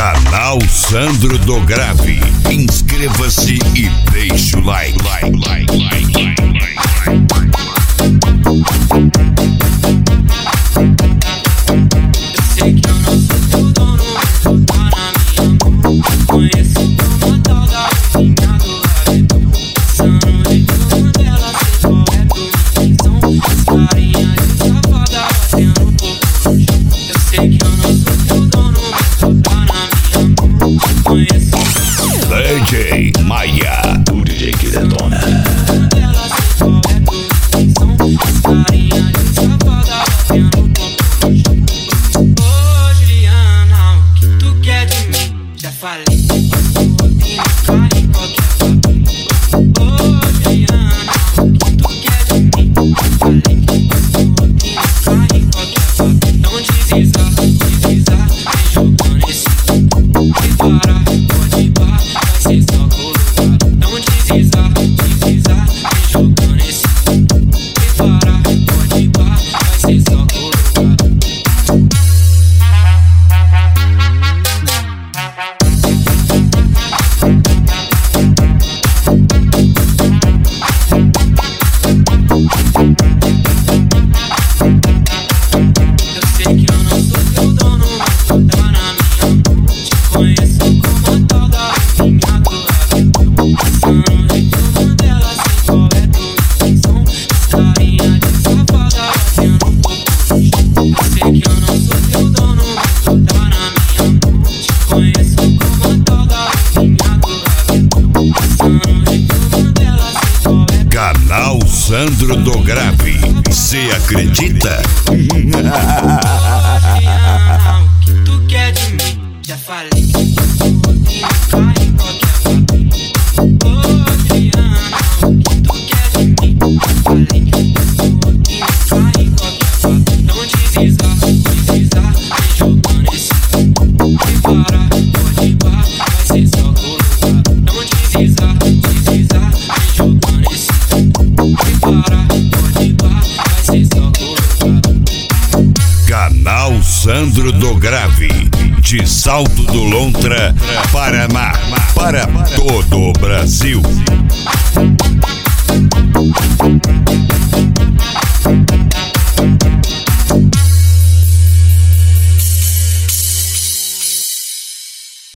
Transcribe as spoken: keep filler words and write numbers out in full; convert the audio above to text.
Canal Sandro do Grave. Inscreva-se e deixe o like. like, like, like, like, like. Eu sei que eu não sou teu dono, mas tá na minha mão. Conheço como a tal da vizinha do lado. Passando de tudo dela, sei qual é tua intenção. As carinhas de safada batendo um pouco no chão. Eu sei que eu não sou teu dono, mas tá na minha mão. Conheço D J Maia, o D J que detona. dela, sei qual é tua intenção. As carinhas de safada batendo um pouco no chão. Ô Juliana, o que tu quer de mim? Já falei, posso ouvir no carro em qualquer bagulho. Ô Juliana, o que tu quer de mim? Já falei, posso ouvir no carro em qualquer bagulho. Não desisa, desisa, vem jogando esse. Se parar, pode parar, vai ser só coroa. Não desisa, desisa, vem jogando esse. Se parar, pode parar, vai ser só coroa. Eu sei que eu não sou teu dono, mas tu tá na minha mão. Te conheço como a tal da vizinha do lado. Passando de tudo dela, sei qual é tua intenção. As carinhas de safada batendo um pouco no chão. Eu sei que eu não sou teu dono, mas tu tá na minha mão. Te conheço como a tal da vizinha do lado. Passando de tudo dela, sei qual é. Canal Sandro do Grave. Cê acredita? Juliana, o que tu quer de mim? Já falei, posso ouvir no carro em qualquer bagulho. Ô Juliana, o que tu quer de mim? Já falei, posso ouvir no carro em qualquer bagulho. Não desisa, desisa, vem jogando esse. Se parar, pode parar, vai ser só coroa. Não desisa, desisa, vem jogando esse. Se parar, pode parar, vai ser só coroa. Canal Sandro do Grave. De Salto do Lontra, Paraná, para todo o Brasil.